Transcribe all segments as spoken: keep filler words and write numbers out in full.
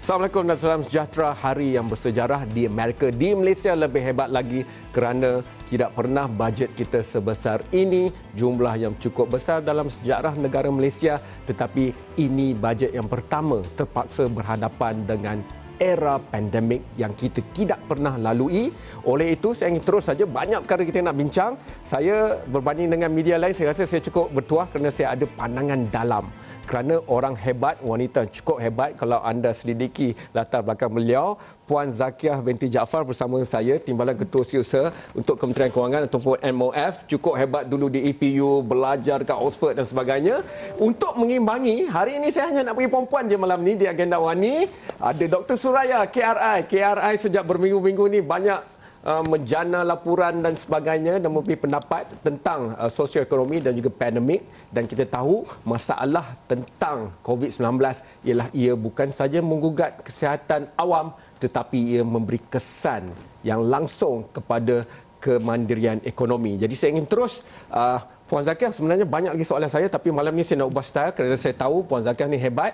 Assalamualaikum dan salam sejahtera. Hari yang bersejarah di Amerika, di Malaysia lebih hebat lagi kerana tidak pernah bajet kita sebesar ini. Jumlah yang cukup besar dalam sejarah negara Malaysia, tetapi ini bajet yang pertama terpaksa berhadapan dengan era pandemik yang kita tidak pernah lalui. Oleh itu, saya ingin terus saja, banyak perkara kita nak bincang. Saya berbanding dengan media lain, saya rasa saya cukup bertuah kerana saya ada pandangan dalam. Kerana orang hebat, wanita cukup hebat. Kalau anda selidiki latar belakang beliau, Puan Zakiah binti Jaafar bersama saya, Timbalan Ketua Setiausaha untuk Kementerian Kewangan ataupun M O F, cukup hebat dulu di E P U, belajar kat Oxford dan sebagainya. Untuk mengimbangi, hari ini saya hanya nak bagi perempuan je malam ni di agenda Wani. Ada Doktor Suraya, K R I. K R I sejak berminggu-minggu ni banyak Uh, menjana laporan dan sebagainya dan memberi pendapat tentang uh, sosioekonomi dan juga pandemik. Dan kita tahu masalah tentang covid sembilan belas ialah ia bukan saja menggugat kesihatan awam, tetapi ia memberi kesan yang langsung kepada kemandirian ekonomi. Jadi saya ingin terus uh, Puan Zakiah, sebenarnya banyak lagi soalan saya, tapi malam ni saya nak ubah style kerana saya tahu Puan Zakiah ni hebat.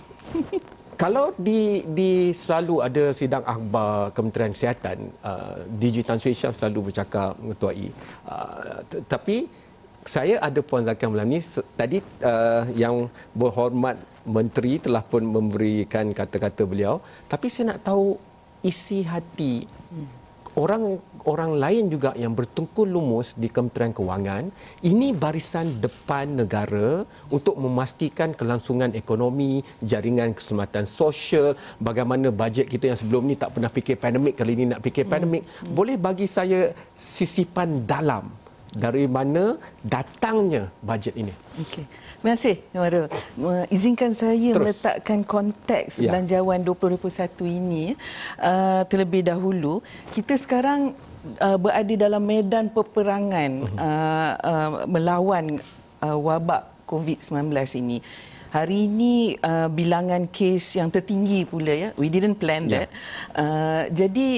Kalau di, di selalu ada sidang akhbar Kementerian Kesihatan, uh, D G Tan Sri Syam selalu bercakap mengetuai. Uh, tapi saya ada Puan Zakiah malam ni. Tadi uh, yang berhormat Menteri telah pun memberikan kata-kata beliau. Tapi saya nak tahu isi hati orang orang lain juga yang bertungkul lumus di Kementerian Kewangan. Ini barisan depan negara untuk memastikan kelangsungan ekonomi, jaringan keselamatan sosial, bagaimana bajet kita yang sebelum ni tak pernah fikir pandemik, kali ini nak fikir pandemik. Hmm. Boleh bagi saya sisipan dalam dari mana datangnya bajet ini? Okey. Terima kasih, Nawarul. Izinkan saya Terus. meletakkan konteks ya. belanjawan dua ribu dua puluh satu ini uh, terlebih dahulu. Kita sekarang uh, berada dalam medan peperangan uh, uh, melawan uh, wabak covid sembilan belas ini. Hari ini uh, bilangan kes yang tertinggi pula, ya. We didn't plan that. Yeah. Uh, jadi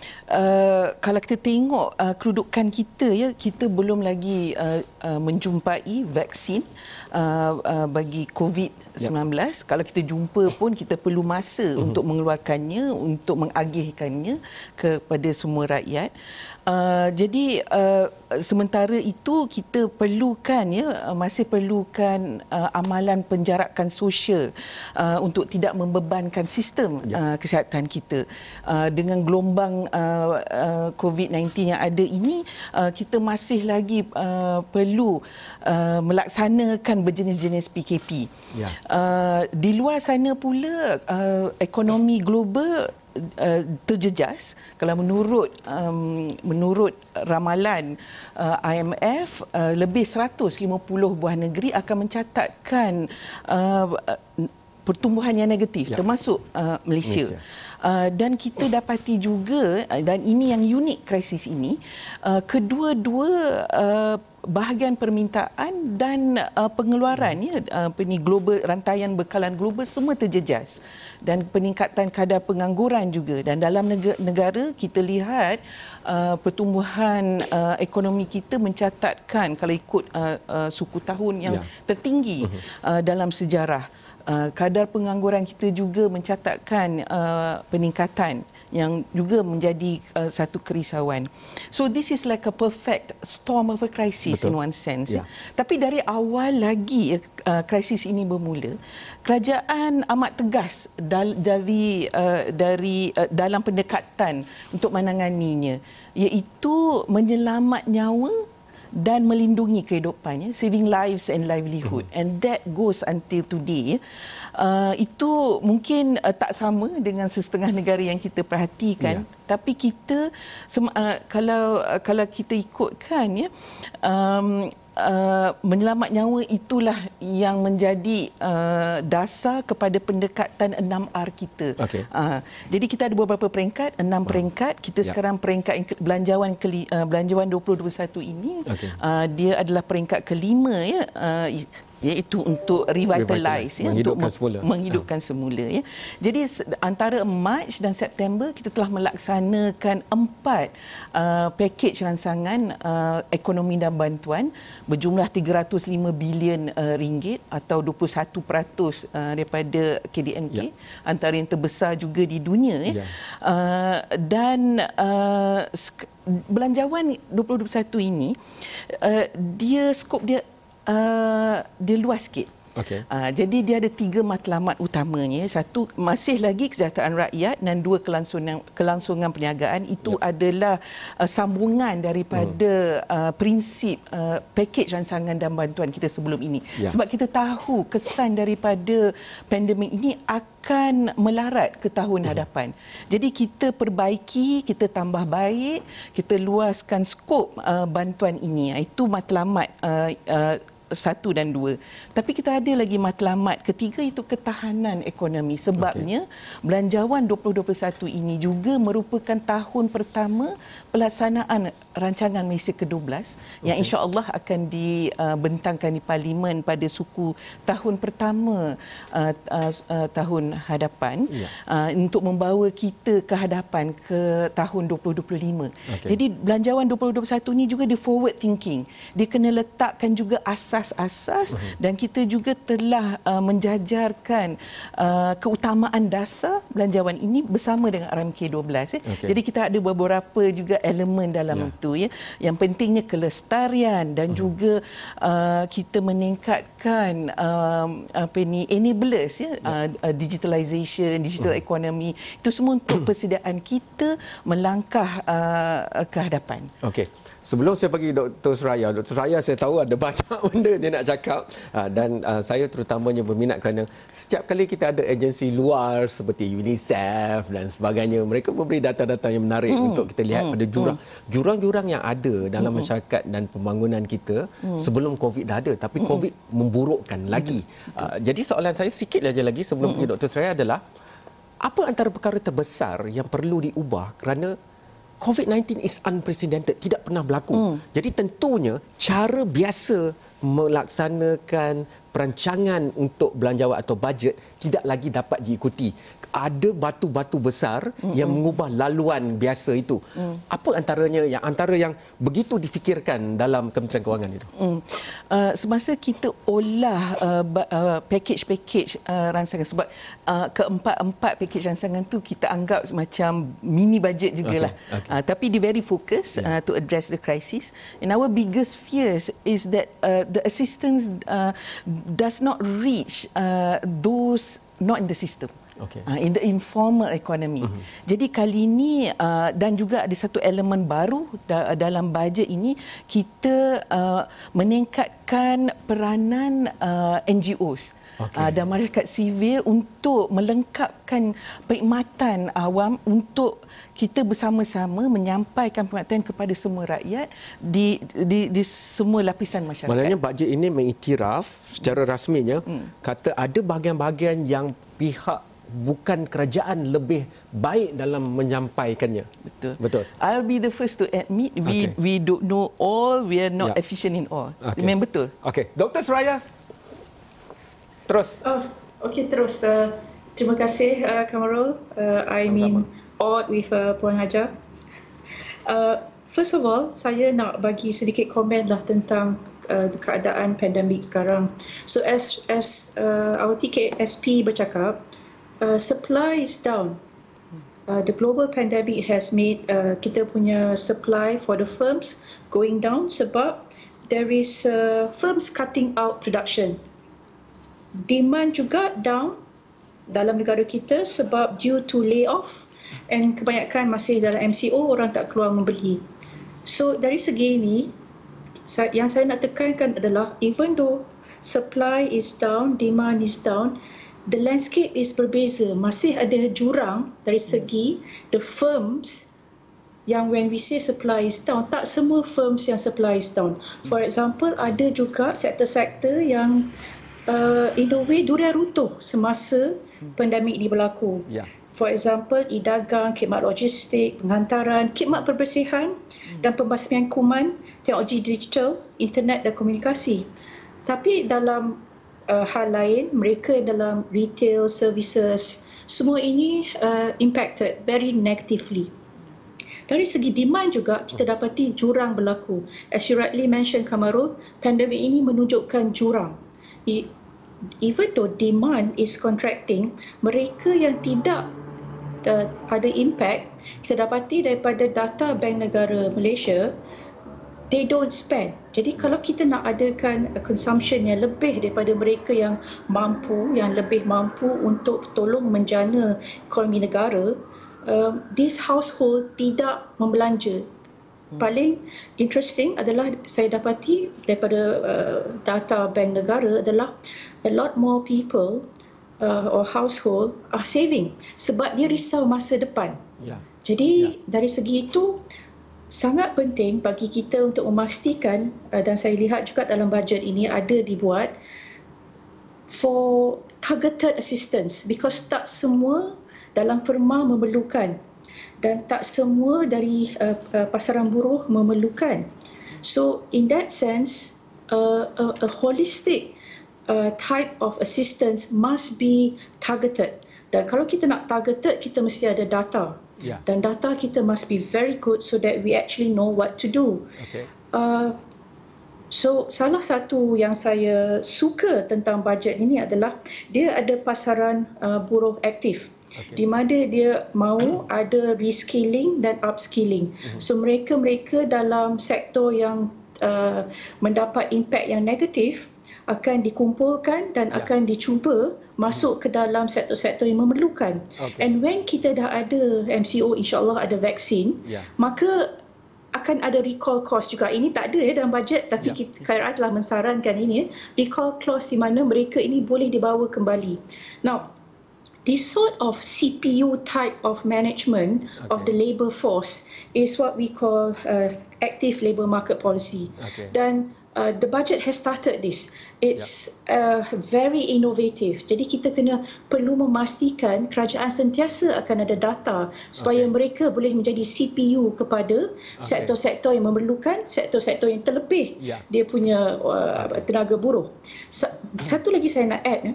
Uh, kalau kita tengok uh, kedudukan kita, ya, kita belum lagi uh, uh, menjumpai vaksin uh, uh, bagi covid sembilan belas. Yep. Kalau kita jumpa pun kita perlu masa uh-huh. untuk mengeluarkannya, untuk mengagihkannya kepada semua rakyat. Uh, jadi uh, sementara itu kita perlukan, ya, masih perlukan uh, amalan penjarakan sosial uh, untuk tidak membebankan sistem yep. uh, kesihatan kita. Uh, dengan gelombang uh, uh, covid sembilan belas yang ada ini, uh, kita masih lagi uh, perlu uh, melaksanakan berjenis-jenis P K P. Yeah. Uh, di luar sana pula uh, ekonomi global Uh, terjejas. Kalau menurut um, menurut ramalan uh, I M F, uh, lebih seratus lima puluh buah negeri akan mencatatkan uh, pertumbuhan yang negatif, ya. termasuk uh, Malaysia. Malaysia. Uh, dan kita dapati juga, dan ini yang unik krisis ini, uh, kedua-dua uh, bahagian permintaan dan uh, pengeluaran, ya, uh, ini global, rantaian bekalan global semua terjejas, dan peningkatan kadar pengangguran juga. Dan dalam negara kita lihat uh, pertumbuhan uh, ekonomi kita mencatatkan, kalau ikut uh, uh, suku tahun yang ya. tertinggi uh, dalam sejarah. Uh, kadar pengangguran kita juga mencatatkan uh, peningkatan yang juga menjadi uh, satu kerisauan. So this is like a perfect storm of a crisis. Betul. In one sense. Yeah. Tapi dari awal lagi uh, krisis ini bermula, kerajaan amat tegas dal- dari uh, dari uh, dalam pendekatan untuk menanganinya, iaitu menyelamat nyawa dan melindungi kehidupannya, saving lives and livelihood. Mm-hmm. And that goes until today. Uh, itu mungkin uh, tak sama dengan setengah negara yang kita perhatikan, yeah. tapi kita uh, kalau uh, kalau kita ikutkan, ya, um, Uh, menyelamat nyawa itulah yang menjadi uh, dasar kepada pendekatan enam R kita. Okay. Uh, jadi kita ada beberapa peringkat, enam peringkat. Kita yeah. sekarang peringkat belanjawan keli, uh, belanjawan dua ribu dua puluh satu ini, okay. uh, dia adalah peringkat kelima, ya. Uh, iaitu untuk revitalize, revitalize ya, menghidupkan untuk semula. menghidupkan semula, ya. Jadi antara Mac dan September kita telah melaksanakan empat uh, pakej rancangan uh, ekonomi dan bantuan berjumlah tiga ratus lima bilion uh, ringgit atau dua puluh satu peratus uh, daripada K D N K, ya. Antara yang terbesar juga di dunia, ya. Ya. Uh, dan uh, belanjawan dua ribu dua puluh satu ini uh, dia skop dia Uh, dia luas sikit. Okay. Uh, jadi dia ada tiga matlamat utamanya. Satu, masih lagi kesejahteraan rakyat, dan dua, kelangsungan, kelangsungan perniagaan. Itu yep. adalah uh, sambungan daripada hmm. uh, prinsip uh, pakej rancangan dan bantuan kita sebelum ini. Yeah. Sebab kita tahu kesan daripada pandemik ini akan melarat ke tahun hmm. hadapan. Jadi kita perbaiki, kita tambah baik, kita luaskan skop uh, bantuan ini. Itu matlamat uh, uh, satu dan dua. Tapi kita ada lagi matlamat ketiga, itu ketahanan ekonomi. Sebabnya okay. belanjawan dua ribu dua puluh satu ini juga merupakan tahun pertama pelaksanaan rancangan Malaysia ke dua belas okay. yang insya-Allah akan dibentangkan di Parlimen pada suku tahun pertama uh, uh, uh, tahun hadapan yeah. uh, untuk membawa kita ke hadapan ke tahun dua ribu dua puluh lima. Okay. Jadi belanjawan dua ribu dua puluh satu ini juga di forward thinking. Dia kena letakkan juga asas asas uh-huh. dan kita juga telah uh, menjajarkan uh, keutamaan dasar belanjawan ini bersama dengan R M K dua belas. Eh. Okay. Jadi kita ada beberapa juga elemen dalam yeah. itu. Ya. Yang pentingnya kelestarian dan uh-huh. juga uh, kita meningkatkan um, apa ni enablers, ya, yeah. uh, digitalization, digital uh-huh. economy. Itu semua untuk persediaan kita melangkah uh, ke hadapan. Okey. Sebelum saya bagi Doktor Suraya, Doktor Suraya saya tahu ada banyak benda dia nak cakap, dan saya terutamanya berminat kerana setiap kali kita ada agensi luar seperti UNICEF dan sebagainya, mereka memberi data-data yang menarik mm. untuk kita lihat mm. pada jurang jurang-jurang yang ada dalam mm. masyarakat dan pembangunan kita mm. sebelum COVID dah ada, tapi COVID mm. memburukkan lagi. Mm. Jadi soalan saya sikit saja lagi sebelum mm. pergi Doktor Suraya adalah, apa antara perkara terbesar yang perlu diubah kerana COVID sembilan belas is unprecedented, tidak pernah berlaku. Hmm. Jadi tentunya cara biasa melaksanakan perancangan untuk belanjawan atau bajet tidak lagi dapat diikuti. Ada batu-batu besar mm-hmm. yang mengubah laluan biasa itu. Mm. Apa antaranya yang antara yang begitu difikirkan dalam Kementerian Kewangan itu? Mm. Uh, semasa kita olah uh, uh, pakej-pakej uh, rancangan, sebab uh, keempat-empat pakej rancangan tu kita anggap macam mini budget jugalah. Okay. Okay. Uh, tapi dia very focus yeah. uh, to address the crisis. And our biggest fears is that uh, the assistance uh, does not reach uh, those not in the system. Okay. Uh, in the informal economy. Uh-huh. Jadi kali ini uh, dan juga ada satu elemen baru da- dalam bajet ini, kita uh, meningkatkan peranan uh, N G Os. Okay. Uh, dan masyarakat sivil untuk melengkapkan perkhidmatan awam untuk kita bersama-sama menyampaikan perkhidmatan kepada semua rakyat di, di, di semua lapisan masyarakat. Maknanya bajet ini mengiktiraf secara rasminya hmm. kata ada bahagian-bahagian yang pihak bukan kerajaan lebih baik dalam menyampaikannya. Betul. Betul. I'll be the first to admit we okay. we don't know all, we are not yeah. efficient in all. Okay. Memang betul. Okey, Doktor Suraya. Terus. Oh, okey terus. Uh, terima kasih uh, Kamarul. Uh, I mean awed with uh, Puan Hajar. Uh, first of all, saya nak bagi sedikit komen lah tentang uh, keadaan pandemik sekarang. So as as uh, our T K S P bercakap, Uh, supply is down. Uh, the global pandemic has made uh, kita punya supply for the firms going down sebab there is uh, firms cutting out production. Demand juga down dalam negara kita sebab due to layoff, and kebanyakan masih dalam M C O, orang tak keluar membeli. So dari segi ini, yang saya nak tekankan adalah even though supply is down, demand is down, the landscape is berbeza. Masih ada jurang dari segi the firms yang when we say supply is down, tak semua firms yang supply is down. For example, ada juga sektor-sektor yang uh, in a way durian runtuh semasa pandemik ini berlaku. Yeah. For example, e-dagang, khidmat logistik, penghantaran, khidmat perbersihan dan pembasmian kuman, teknologi digital, internet dan komunikasi. Tapi dalam uh, hal lain, mereka dalam retail services, semua ini uh, impacted very negatively. Dari segi demand juga, kita dapati jurang berlaku. As you rightly mentioned, Kamarul, pandemik ini menunjukkan jurang. Even though demand is contracting, mereka yang tidak uh, ada impact, kita dapati daripada data Bank Negara Malaysia, they don't spend. Jadi kalau kita nak adakan consumption yang lebih daripada mereka yang mampu, yang lebih mampu untuk tolong menjana ekonomi negara, Uh, this household tidak membelanja. Hmm. Paling interesting adalah saya dapati daripada uh, data Bank Negara adalah a lot more people uh, or household are saving sebab dia risau masa depan. Yeah. Jadi yeah. dari segi itu sangat penting bagi kita untuk memastikan uh, dan saya lihat juga dalam bajet ini ada dibuat for targeted assistance because tak semua dalam firma memerlukan dan tak semua dari uh, uh, pasaran buruh memerlukan. So in that sense, uh, a, a holistic uh, type of assistance must be targeted. Dan kalau kita nak targeted, kita mesti ada data. Yeah. Dan data kita must be very good so that we actually know what to do. Okay. Uh, so salah satu yang saya suka tentang bajet ini adalah dia ada pasaran uh, buruh aktif. Okay. Di mana dia mahu ada reskilling dan upskilling. Mm-hmm. So mereka-mereka dalam sektor yang uh, mendapat impak yang negatif akan dikumpulkan dan yeah. akan dicuba masuk ke dalam sektor-sektor yang memerlukan. Okay. And when kita dah ada M C O, insya-Allah ada vaksin, yeah. maka akan ada recall clause juga. Ini tak ada ya dalam bajet, tapi yeah. kita, K R I telah mensarankan ini, recall clause di mana mereka ini boleh dibawa kembali. Now, this sort of C P U type of management okay. of the labour force is what we call uh, active labour market policy. Okay. Dan uh, the budget has started this. It's yeah. uh, very innovative. Jadi kita kena perlu memastikan kerajaan sentiasa akan ada data supaya okay. mereka boleh menjadi C P U kepada okay. sektor-sektor yang memerlukan, sektor-sektor yang terlebih yeah. dia punya uh, okay. tenaga buruh. Satu lagi saya nak add,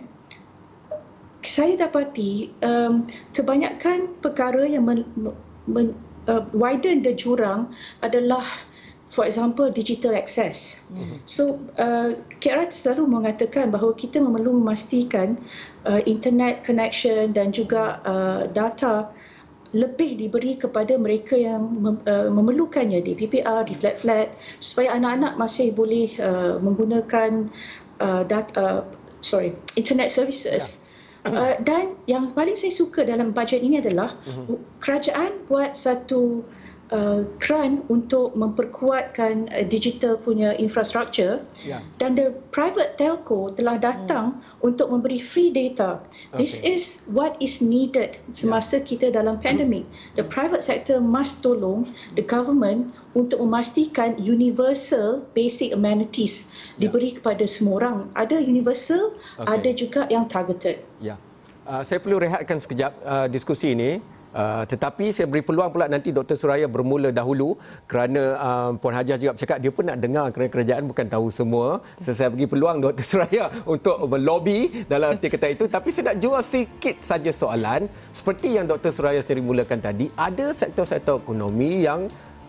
saya dapati um, kebanyakan perkara yang men, men, uh, widen the jurang adalah, for example, digital access. Mm-hmm. So, uh, K R I selalu mengatakan bahawa kita perlu memastikan uh, internet connection dan juga uh, data lebih diberi kepada mereka yang mem, uh, memerlukannya di P P R, di flat-flat, supaya anak-anak masih boleh uh, menggunakan uh, data, uh, sorry, internet services. Yeah. Uh, dan yang paling saya suka dalam bajet ini adalah uh-huh. kerajaan buat satu uh, keran untuk memperkuatkan uh, digital punya infrastruktur yeah. dan the private telco telah datang uh-huh. untuk memberi free data. Okay. This is what is needed semasa yeah. kita dalam pandemik. The private sector must tolong the government untuk memastikan universal basic amenities yeah. diberi kepada semua orang. Ada universal, okay. ada juga yang targeted. Ya. Uh, saya perlu rehatkan sekejap uh, diskusi ini. Uh, tetapi saya beri peluang pula nanti Doktor Suraya bermula dahulu kerana uh, Puan Hajah juga bercakap dia pun nak dengar kerana kerajaan bukan tahu semua. So, saya bagi peluang Doktor Suraya untuk melobi dalam arti kata itu. Tapi saya nak jual sikit saja soalan. Seperti yang Doktor Suraya sendiri mulakan tadi, ada sektor-sektor ekonomi yang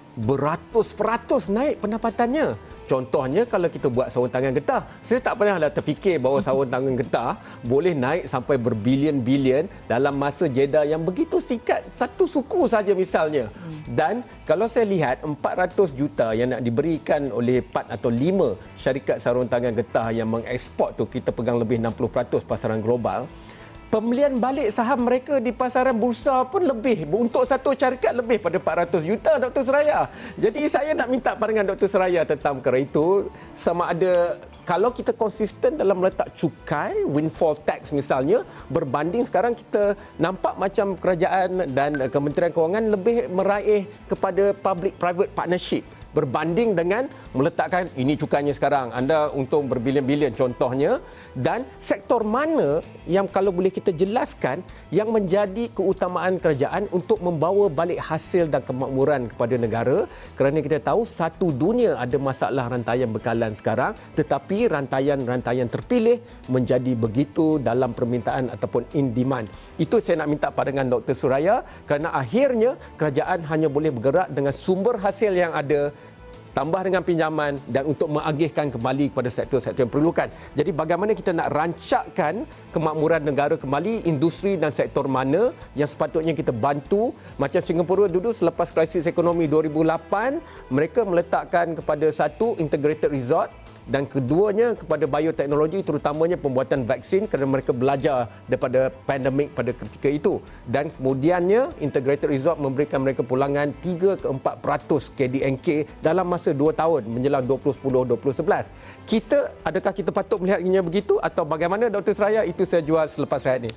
beratus peratus naik pendapatannya. Contohnya kalau kita buat sarung tangan getah. Saya tak pernahlah terfikir bahawa sarung tangan getah boleh naik sampai berbilion-bilion dalam masa jeda yang begitu singkat, satu suku saja misalnya. Dan kalau saya lihat empat ratus juta yang nak diberikan oleh empat atau lima syarikat sarung tangan getah yang mengeksport tu, kita pegang lebih enam puluh peratus pasaran global. Pembelian balik saham mereka di pasaran bursa pun lebih. Untuk satu syarikat lebih pada empat ratus juta, Doktor Suraya. Jadi saya nak minta pandangan Doktor Suraya tentang perkara itu. Sama ada kalau kita konsisten dalam meletak cukai, windfall tax misalnya, berbanding sekarang kita nampak macam kerajaan dan Kementerian Kewangan lebih meraih kepada public-private partnership. berbanding dengan meletakkan ini cukanya sekarang, anda untung berbilion-bilion contohnya, dan sektor mana yang kalau boleh kita jelaskan yang menjadi keutamaan kerajaan untuk membawa balik hasil dan kemakmuran kepada negara, kerana kita tahu satu dunia ada masalah rantaian bekalan sekarang, tetapi rantaian-rantaian terpilih menjadi begitu dalam permintaan ataupun in demand. Itu saya nak minta pandangan Doktor Suraya, kerana akhirnya kerajaan hanya boleh bergerak dengan sumber hasil yang ada, tambah dengan pinjaman dan untuk mengagihkan kembali kepada sektor-sektor yang perlukan. Jadi bagaimana kita nak rancakkan kemakmuran negara kembali, industri dan sektor mana yang sepatutnya kita bantu. Macam Singapura dulu selepas krisis ekonomi dua ribu lapan, mereka meletakkan kepada satu integrated resort, dan keduanya kepada bioteknologi, terutamanya pembuatan vaksin, kerana mereka belajar daripada pandemik pada ketika itu. Dan kemudiannya integrated resort memberikan mereka pulangan tiga ke empat peratus K D N K dalam masa dua tahun menjelang dua ribu sepuluh dua ribu sebelas. Kita, adakah kita patut melihatnya begitu atau bagaimana Doktor Suraya? Itu saya jual selepas rehat ini.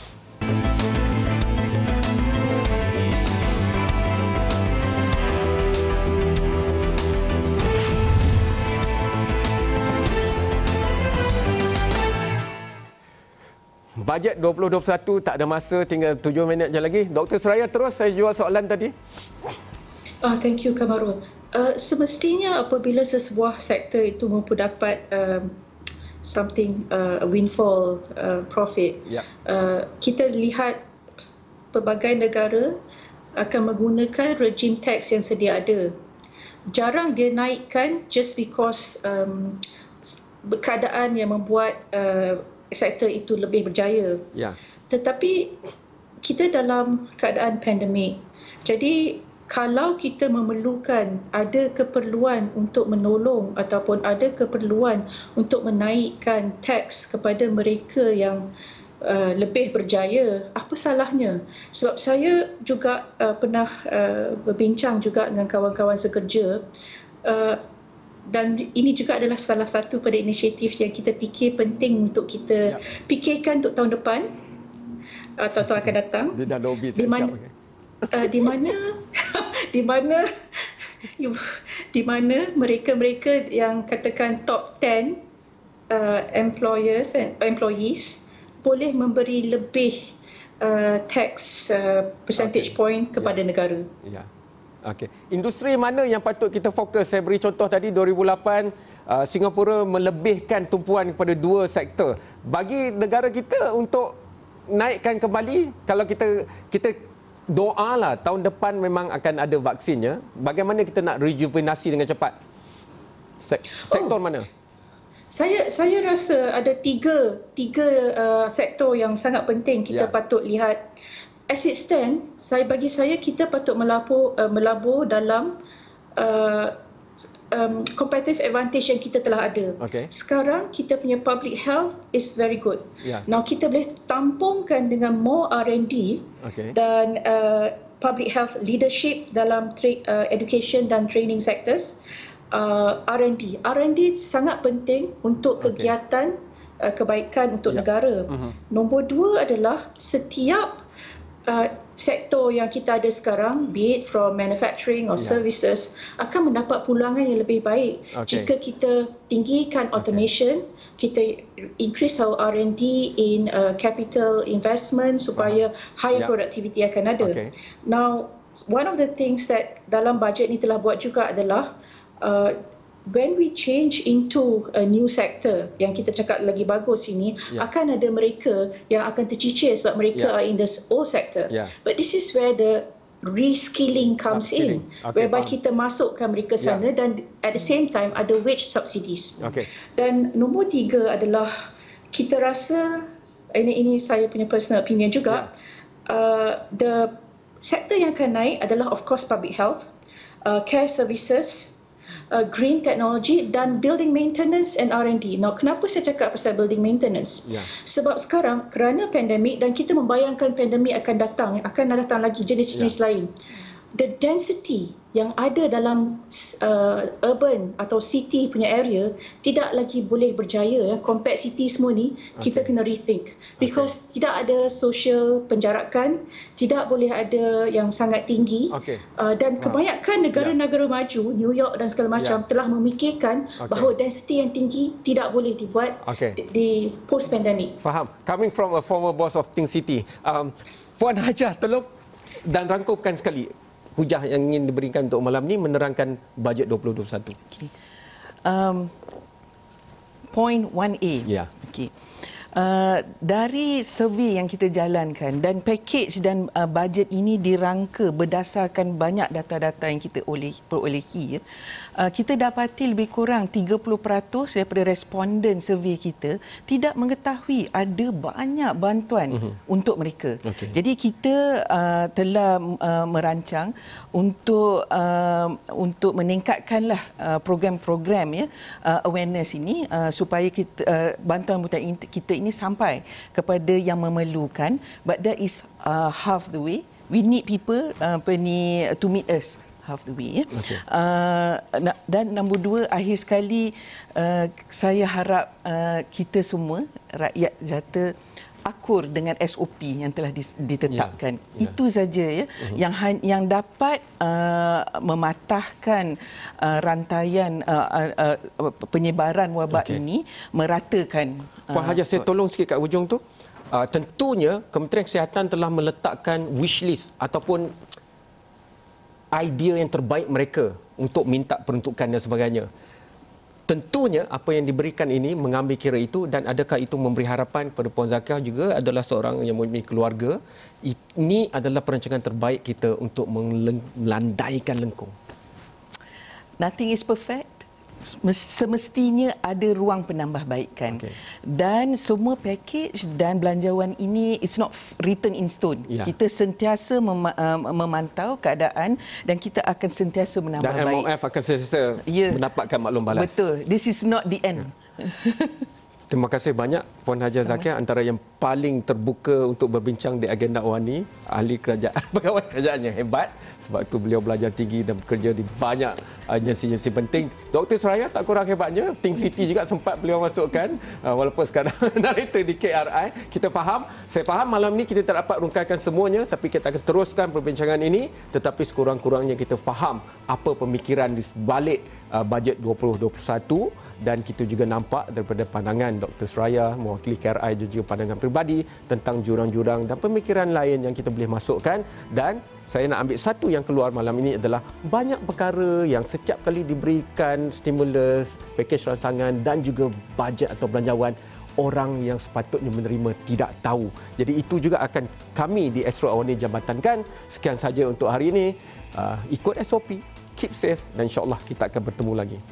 Bajet dua ribu dua puluh satu tak ada masa, tinggal tujuh minit je lagi. Doktor Suraya, terus saya jual soalan tadi. Ah, thank you Kamarul. Uh, semestinya apabila sesebuah sektor itu mampu dapat um, something uh, a windfall uh, profit, yeah. uh, kita lihat pelbagai negara akan menggunakan rejim tax yang sedia ada. Jarang dia naikkan just because um, keadaan yang membuat uh, sektor itu lebih berjaya. Ya. Tetapi kita dalam keadaan pandemik. Jadi kalau kita memerlukan, ada keperluan untuk menolong ataupun ada keperluan untuk menaikkan teks kepada mereka yang uh, lebih berjaya, apa salahnya? Sebab saya juga uh, pernah uh, berbincang juga dengan kawan-kawan sekerja, uh, dan ini juga adalah salah satu pada inisiatif yang kita fikir penting untuk kita ya. fikirkan untuk tahun depan atau tahun akan datang. Dia dah lobby di mana uh, di mana di mana di mana mereka-mereka yang katakan top sepuluh uh, employers and employees boleh memberi lebih uh, tax uh, percentage okay. point kepada ya. negara. Ya. Okey. Industri mana yang patut kita fokus? Saya beri contoh tadi dua ribu lapan, uh, Singapura melebihkan tumpuan kepada dua sektor. Bagi negara kita untuk naikkan kembali, kalau kita kita doalah tahun depan memang akan ada vaksinnya, bagaimana kita nak rejuvenasi dengan cepat? Sek- sektor oh. mana? Saya saya rasa ada tiga tiga uh, sektor yang sangat penting kita ya. patut lihat. As it stand, saya bagi saya kita patut melabur uh, melabur dalam uh, um, competitive advantage yang kita telah ada. Okay. Sekarang kita punya public health is very good. Yeah. Now kita boleh tampungkan dengan more R and D okay. dan uh, public health leadership dalam tra- uh, education dan training sectors. Uh, R and D, R and D sangat penting untuk okay. kegiatan uh, kebaikan untuk yeah. negara. Uh-huh. Nombor dua adalah setiap Uh, sektor yang kita ada sekarang, be it from manufacturing or yeah. services, akan mendapat pulangan yang lebih baik okay. jika kita tinggikan automation, okay. kita increase our R and D in uh, capital investment supaya uh, higher yeah. productivity akan ada. Okay. Now, one of the things that dalam bajet ni telah buat juga adalah uh, when we change into a new sector yang kita cakap lagi bagus ini, yeah. akan ada mereka yang akan tercicir sebab mereka yeah. are in the old sector. Yeah. But this is where the reskilling comes Upskilling. in, okay, whereby faham. kita masukkan mereka sana yeah. dan at the same time ada wage subsidies. Okay. Dan nombor tiga adalah kita rasa, ini ini saya punya personal opinion juga, yeah. uh, the sektor yang akan naik adalah of course public health, uh, care services, Uh, green technology dan building maintenance and R and D. Now, kenapa saya cakap pasal building maintenance? Yeah. Sebab sekarang kerana pandemik dan kita membayangkan pandemik akan datang, akan datang lagi jenis-jenis yeah. lain. the density yang ada dalam uh, urban atau city punya area tidak lagi boleh berjaya. Compact city semua ni, okay. kita kena rethink. Because okay. tidak ada social penjarakan, tidak boleh ada yang sangat tinggi. Okay. Uh, dan kebanyakan negara-negara yeah. maju, New York dan segala macam, yeah. telah memikirkan okay. bahawa density yang tinggi tidak boleh dibuat okay. di, di post-pandemic. Faham. Coming from a former boss of Think City, um, Puan Hajah, tolong dan rangkumkan sekali hujah yang ingin diberikan untuk malam ni menerangkan bajet dua ribu dua puluh satu. Okay. Um, point one A. Yeah. Okay. Uh, dari survey yang kita jalankan dan package dan uh, bajet ini dirangka berdasarkan banyak data-data yang kita oleh, perolehi, uh, kita dapati lebih kurang tiga puluh peratus daripada responden survey kita tidak mengetahui ada banyak bantuan uh-huh. untuk mereka. Okay. Jadi kita uh, telah uh, merancang untuk uh, untuk meningkatkanlah uh, program-program ya uh, awareness ini uh, supaya kita uh, bantuan-bantuan kita ini sampai kepada yang memerlukan, but that is uh, half the way. We need people uh, ni to meet us half the way. Okay. Uh, dan nombor dua, akhir sekali uh, saya harap uh, kita semua rakyat Jata akur dengan S O P yang telah ditetapkan. Yeah, yeah. Itu saja ya uh-huh. yang yang dapat uh, mematahkan uh, rantaian uh, uh, uh, penyebaran wabak okay. ini, meratakan. Puan Hajah, saya tolong sikit kat hujung tu. Uh, tentunya Kementerian Kesihatan telah meletakkan wish list ataupun idea yang terbaik mereka untuk minta peruntukan dan sebagainya. Tentunya apa yang diberikan ini mengambil kira itu, dan adakah itu memberi harapan kepada Puan Zakiah juga adalah seorang yang mempunyai keluarga. Ini adalah perancangan terbaik kita untuk melandaikan lengkung. Nothing is perfect. Semestinya ada ruang penambahbaikan. Okay. Dan semua package dan belanjawan ini it's not written in stone. Yeah. Kita sentiasa mem- uh, memantau keadaan dan kita akan sentiasa menambah baik. Dan M O F akan sentiasa yeah. mendapatkan maklum balas. Betul. This is not the end. Yeah. Terima kasih banyak Puan Hajah Zakiah, antara yang paling terbuka untuk berbincang di agenda awal ini, ahli kerajaan, pegawai kerajaan yang hebat, sebab itu beliau belajar tinggi dan bekerja di banyak agensi-agensi penting. Doktor Suraya tak kurang hebatnya, Think City juga sempat beliau masukkan, walaupun sekarang narrator di K R I. Kita faham, saya faham malam ini kita tak dapat rungkaikan semuanya, tapi kita akan teruskan perbincangan ini, tetapi sekurang-kurangnya kita faham apa pemikiran di sebalik uh, bajet dua ribu dua puluh satu, dan kita juga nampak daripada pandangan Doktor Suraya mewakili K R I dan juga pandangan peribadi tentang jurang-jurang dan pemikiran lain yang kita boleh masukkan. Dan saya nak ambil satu yang keluar malam ini adalah banyak perkara yang setiap kali diberikan stimulus, pakej rangsangan dan juga bajet atau belanjawan, orang yang sepatutnya menerima tidak tahu. Jadi itu juga akan kami di Astro Awani jabatankan. Sekian saja untuk hari ini. Uh, ikut S O P, keep safe, dan insya-Allah kita akan bertemu lagi.